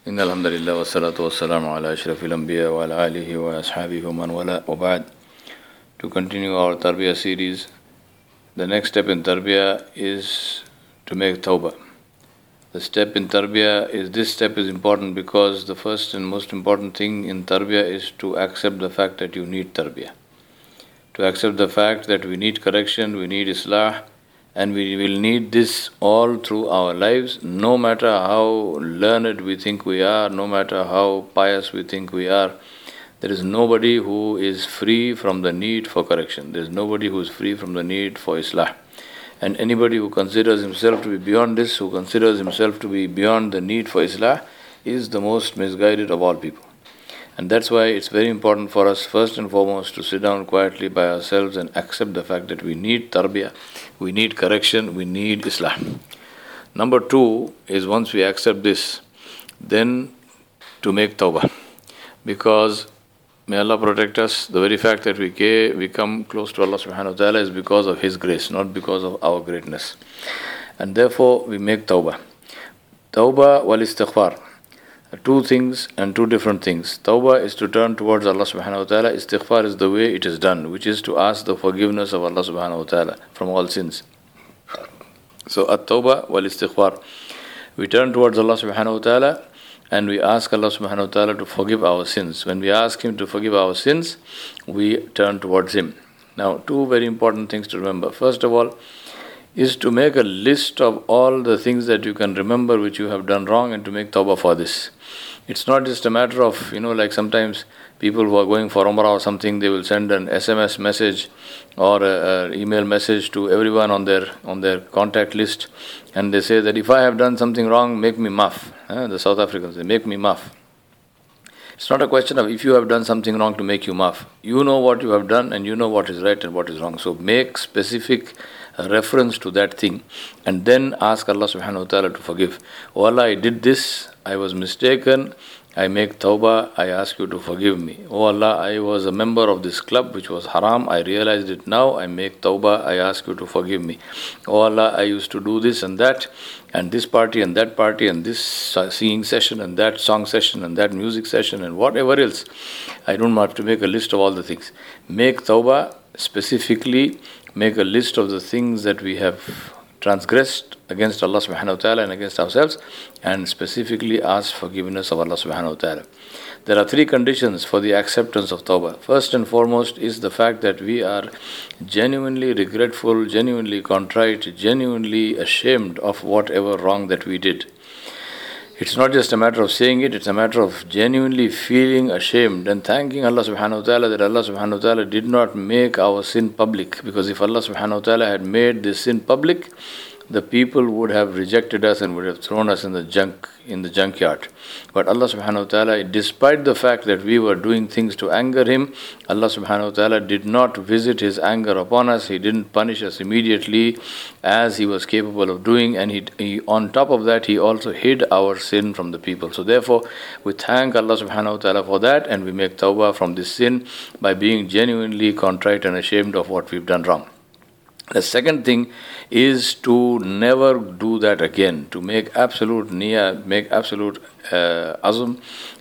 إن الحمد لله والصلاة والسلام على أشرف الأنبياء وعلى آله وأصحابه ومن والاه وبعد. To continue our Tarbiyah series, the next step in Tarbiyah is to make Tawbah. The step in Tarbiyah is, this step is important because the first and most important thing in Tarbiyah is to accept the fact that you need Tarbiyah. To accept the fact that we need correction, we need Islah, and we will need this all through our lives, no matter how learned we think we are, no matter how pious we think we are. There is nobody who is free from the need for correction. There is nobody who is free from the need for Islah. And anybody who considers himself to be beyond this, who considers himself to be beyond the need for Islah, is the most misguided of all people. And that's why it's very important for us, first and foremost, to sit down quietly by ourselves and accept the fact that we need tarbiyah, we need correction, we need Islah. Number two is, once we accept this, then to make tawbah. Because, may Allah protect us, the very fact that we come close to Allah subhanahu wa ta'ala is because of His grace, not because of our greatness. And therefore, we make tawbah. Tawbah wal istighfar. Two things and two different things. Tawbah is to turn towards Allah subhanahu wa ta'ala. Istighfar is the way it is done, which is to ask the forgiveness of Allah subhanahu wa ta'ala from all sins. So, at-tawbah wal istighfar. We turn towards Allah subhanahu wa ta'ala and we ask Allah subhanahu wa ta'ala to forgive our sins. When we ask Him to forgive our sins, we turn towards Him. Now, two very important things to remember. First of all, is to make a list of all the things that you can remember which you have done wrong and to make tawbah for this. It's not just a matter of, like sometimes people who are going for Umrah or something, they will send an SMS message or an email message to everyone on their contact list, and they say that if I have done something wrong, make me maaf. The South Africans say, make me maaf. It's not a question of if you have done something wrong to make you maaf. You know what you have done and you know what is right and what is wrong. So make specific reference to that thing and then ask Allah subhanahu wa ta'ala to forgive. Oh Allah, I did this, I was mistaken, I make tawbah, I ask you to forgive me. Oh Allah, I was a member of this club which was haram, I realized it now, I make tawbah, I ask you to forgive me. Oh Allah, I used to do this and this party and that party and this singing session and that song session and that music session and whatever else. I don't have to make a list of all the things. Make tawbah, specifically make a list of the things that we have transgressed against Allah subhanahu wa ta'ala and against ourselves, and specifically ask forgiveness of Allah subhanahu wa ta'ala. There are three conditions for the acceptance of tawbah. First and foremost is the fact that we are genuinely regretful, genuinely contrite, genuinely ashamed of whatever wrong that we did. It's not just a matter of saying it, it's a matter of genuinely feeling ashamed and thanking Allah subhanahu wa ta'ala that Allah subhanahu wa ta'ala did not make our sin public. Because if Allah subhanahu wa ta'ala had made this sin public, the people would have rejected us and would have thrown us in the junkyard. But Allah subhanahu wa ta'ala, despite the fact that we were doing things to anger Him, Allah subhanahu wa ta'ala did not visit His anger upon us. He didn't punish us immediately as He was capable of doing, and he on top of that, He also hid our sin from the people. So therefore, we thank Allah subhanahu wa ta'ala for that, and we make tawbah from this sin by being genuinely contrite and ashamed of what we've done wrong. The second thing is to never do that again, to make absolute niyyah, make absolute azm,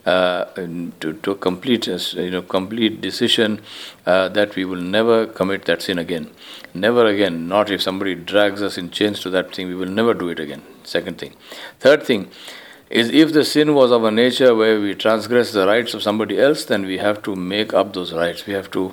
to complete decision that we will never commit that sin again. Never again, not if somebody drags us in chains to that thing, we will never do it again. Second thing. Third thing is, if the sin was of a nature where we transgress the rights of somebody else, then we have to make up those rights. We have to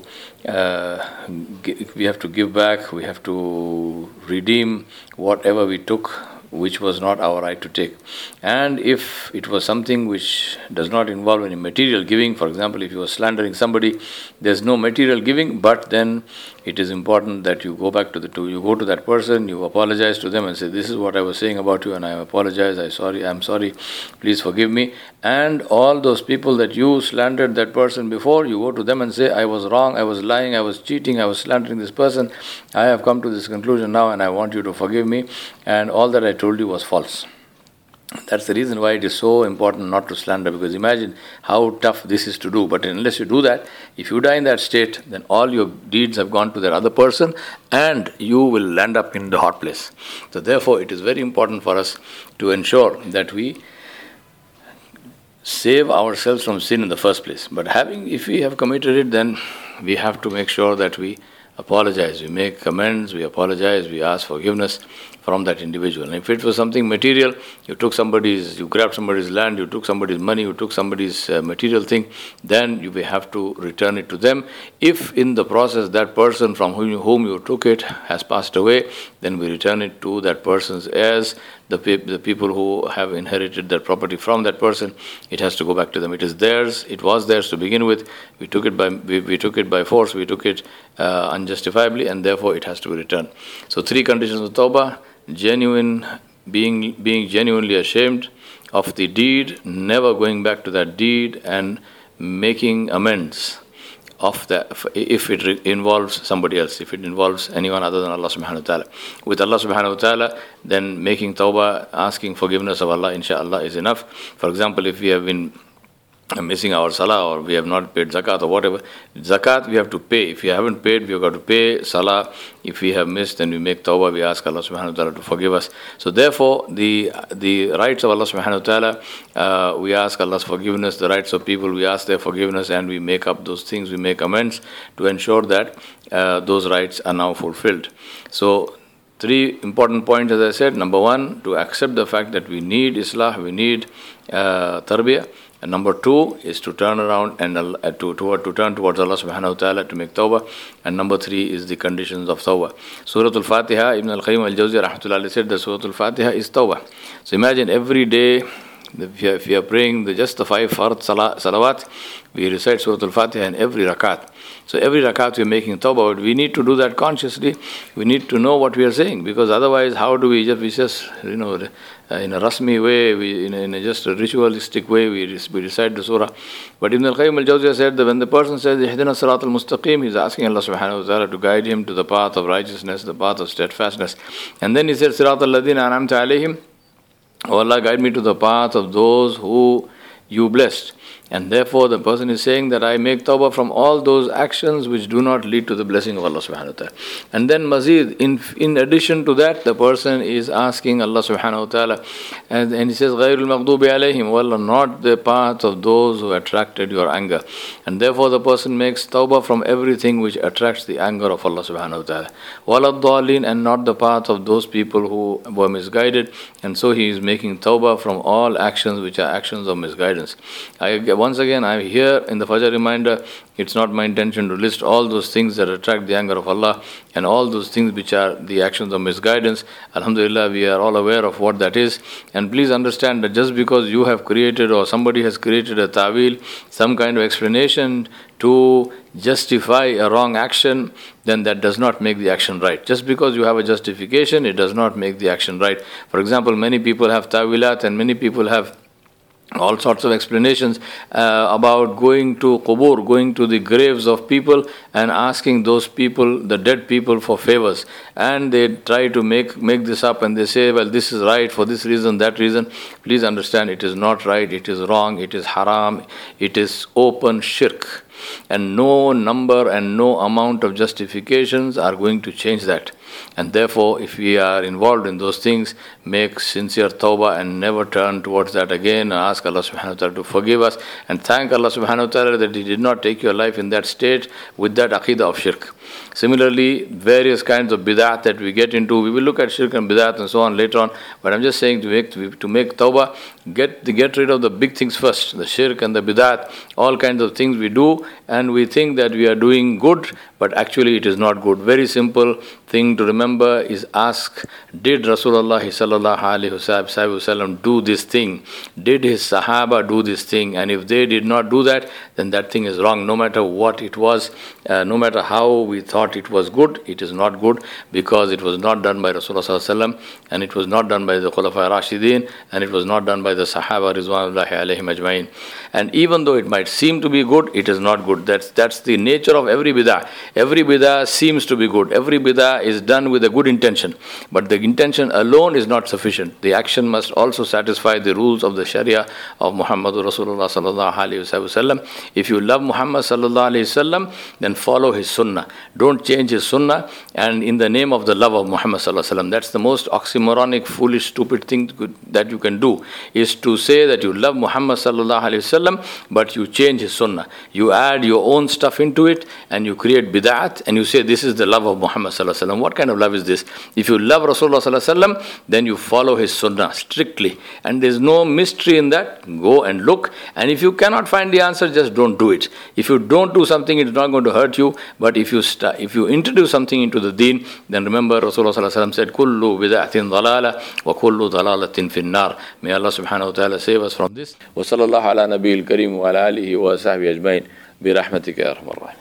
give back, we have to redeem whatever we took which was not our right to take. And if it was something which does not involve any material giving, for example, if you are slandering somebody, there's no material giving, but then it is important that you go back you go to that person, you apologize to them and say, this is what I was saying about you and I apologize, I'm sorry, please forgive me. And all those people that you slandered that person before, you go to them and say, I was wrong, I was lying, I was cheating, I was slandering this person, I have come to this conclusion now and I want you to forgive me, and all that I told you was false. That's the reason why it is so important not to slander, because imagine how tough this is to do. But unless you do that, if you die in that state, then all your deeds have gone to that other person and you will land up in the hot place. So therefore, it is very important for us to ensure that we save ourselves from sin in the first place. But if we have committed it, then we have to make sure that we apologize, we make amends, we apologize, we ask forgiveness from that individual. And if it was something material, you grabbed somebody's land, you took somebody's money, you took somebody's material thing, then you may have to return it to them. If in the process that person from whom you took it has passed away, then we return it to that person's heirs, the people who have inherited that property from that person. It has to go back to them. It is theirs. It was theirs to begin with. We took it by force. We took it unjustifiably, and therefore it has to be returned. So 3 conditions of tawbah: being genuinely ashamed of the deed, never going back to that deed, and making amends of that if it involves somebody else, if it involves anyone other than Allah subhanahu wa ta'ala. With Allah subhanahu wa ta'ala, then making tawbah, asking forgiveness of Allah, inshallah, is enough. For example, if we have been missing our salah, or we have not paid zakat or whatever, zakat we have to pay. If we haven't paid, we have got to pay salah. If we have missed, then we make tawbah, we ask Allah subhanahu wa ta'ala to forgive us. So therefore, the rights of Allah subhanahu wa ta'ala, we ask Allah's forgiveness. The rights of people, we ask their forgiveness, and we make up those things, we make amends to ensure that those rights are now fulfilled. So 3 important points, as I said. Number 1, to accept the fact that we need islah, we need tarbiyah. And number 2 is to turn around and to turn towards Allah subhanahu wa ta'ala to make tawbah. And number 3 is the conditions of tawbah. Surah Al-Fatiha, Ibn al-Qayyim al-Jawzi rahmatullahi said that Surah Al-Fatiha is tawbah. So imagine every day, if we are praying just the 5 fard salawat, we recite Surah Al-Fatiha in every rakat. So every rakat we are making tawbah, but we need to do that consciously. We need to know what we are saying, because otherwise how do we just in a rasmi way, in just a ritualistic way, we recite the surah. But Ibn al-Qayyim al-Jawziyah said that when the person says Ihdina Sirat al-Mustaqim, he's asking Allah subhanahu wa ta'ala to guide him to the path of righteousness, the path of steadfastness. And then he said Sirat al-Ladina an'amta alayhim, oh Allah, guide me to the path of those who you blessed. And therefore the person is saying that I make tawbah from all those actions which do not lead to the blessing of Allah subhanahu wa ta'ala. And then mazid, in addition to that, the person is asking Allah subhanahu wa ta'ala, and he says, Ghayrul maghdubi alayhim, oh Allah, not the path of those who attracted your anger. And therefore the person makes tawbah from everything which attracts the anger of Allah subhanahu wa ta'ala. Walad dhalin, and not the path of those people who were misguided. And so he is making tawbah from all actions which are actions of misguidance. Once again, I am here in the Fajr reminder. It's not my intention to list all those things that attract the anger of Allah and all those things which are the actions of misguidance. Alhamdulillah, we are all aware of what that is. And please understand that just because you have created or somebody has created a ta'wil, some kind of explanation to justify a wrong action, then that does not make the action right. Just because you have a justification, it does not make the action right. For example, many people have ta'wilat and many people have all sorts of explanations about going to qubur, going to the graves of people and asking those people, the dead people, for favors. And they try to make this up, and they say, well, this is right for this reason, that reason. Please understand, it is not right, it is wrong, it is haram, it is open shirk. And no number and no amount of justifications are going to change that. And therefore, if we are involved in those things, make sincere tawbah and never turn towards that again, and ask Allah subhanahu wa ta'ala to forgive us, and thank Allah subhanahu wa ta'ala that He did not take your life in that state with that aqidah of shirk. Similarly, various kinds of bid'at that we get into, we will look at shirk and bid'at and so on later on, but I'm just saying to make tawbah, get rid of the big things first, the shirk and the bid'at, all kinds of things we do, and we think that we are doing good, but actually it is not good. Very simple thing to remember is ask, did Rasulullah sallallahu alaihi wasallam do this thing? Did his Sahaba do this thing? And if they did not do that, then that thing is wrong. No matter what it was, no matter how we thought it was good, it is not good, because it was not done by Rasulullah sallallahu alaihi wasallam, and it was not done by the Khulafa Rashidin, and it was not done by the Sahaba Rizwanullahi alaihim ajma'in. And even though it might seem to be good, it is not not good. That's the nature of every bid'ah. Every bid'ah seems to be good. Every bid'ah is done with a good intention. But the intention alone is not sufficient. The action must also satisfy the rules of the Sharia of Muhammad Rasulullah sallallahu alaihi wasallam. If you love Muhammad sallallahu alaihi wasallam, then follow his sunnah. Don't change his sunnah, and in the name of the love of Muhammad sallallahu alaihi wasallam. That's the most oxymoronic, foolish, stupid thing that you can do, is to say that you love Muhammad sallallahu alaihi wasallam, but you change his sunnah. You add your own stuff into it, and you create bid'at, and you say this is the love of Muhammad sallallahu alaihi wasallam. What kind of love is this? If you love Rasulullah sallallahu alaihi wasallam, then you follow his sunnah strictly, and there's no mystery in that. Go and look, and if you cannot find the answer, just don't do it. If you don't do something, it's not going to hurt you. But if you introduce something into the deen, then remember Rasulullah sallallahu alaihi wasallam said, "Kullu bid'atin dalala wa kullu dalalatin finnar." May Allah subhanahu wa taala save us from this. Wa sallallahu ala nabiyil kareem wa ala alihi wa sahbihi ajmain bi rahmatika ya arhamar rahimin.